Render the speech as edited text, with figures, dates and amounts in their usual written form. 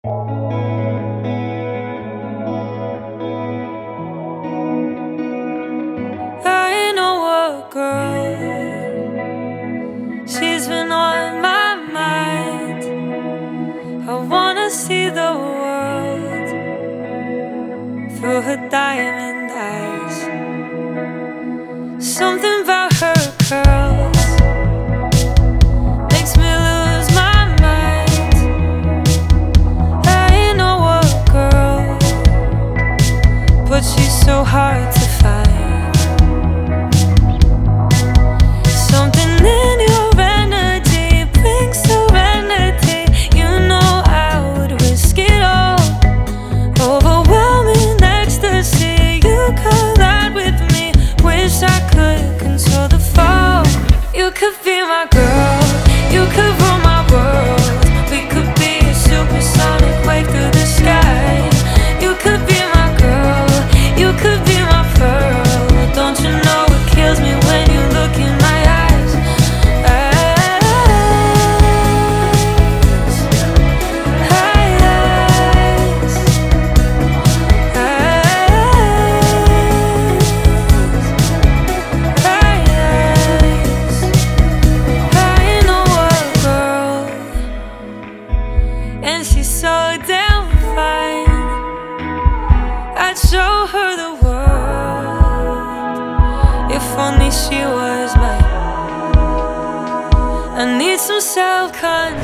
I know a girl, she's been on my mind. I wanna see the world through her diamond eyes. Something about her curls makes me lose my mind. I know a girl, but she's so hard to find. Something in your energy brings serenity. You know I would risk it all. Overwhelming ecstasy, you collide with me. Wish I could control the fall. You could be my girl, you could rule my world. We could be a supersonic wave through the sky. You could be my girl, you could be my pearl. Don't you know it kills me when you look in my eyes? And she's so damn fine. I'd show her the world if only she was mine. I need some self-control.